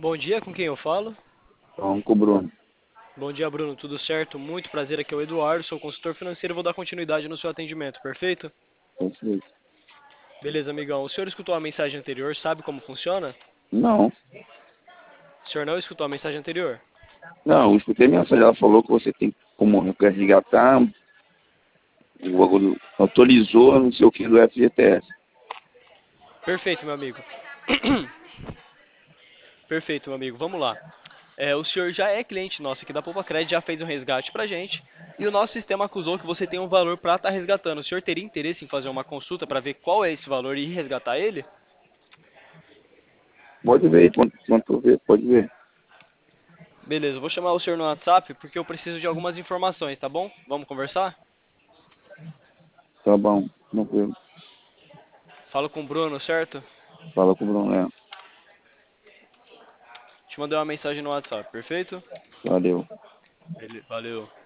Bom dia, com quem eu falo? Então, com o Bruno. Bom dia, Bruno, tudo certo? Muito prazer, aqui é o Eduardo, sou consultor financeiro e vou dar continuidade no seu atendimento, perfeito? Perfeito. Beleza, amigão. O senhor escutou a mensagem anterior, sabe como funciona? Não, O senhor não escutou a mensagem anterior? não, eu escutei a mensagem. Ela falou que você tem como resgatar o bagulho, autorizou, não sei o que, do FGTS. Perfeito, meu amigo. Perfeito, meu amigo. Vamos lá. O senhor já é cliente nosso aqui da Poupa Credit, já fez um resgate pra gente, e o nosso sistema acusou que você tem um valor para estar resgatando. O senhor teria interesse em fazer uma consulta para ver qual é esse valor e resgatar ele? Pode ver, quanto ver, pode ver. Beleza, eu vou chamar o senhor no WhatsApp porque eu preciso de algumas informações, tá bom? Vamos conversar? Tá bom, tranquilo. Falo com o Bruno, certo? Fala com o Bruno, né? Te mandei uma mensagem no WhatsApp, perfeito? Valeu. Valeu.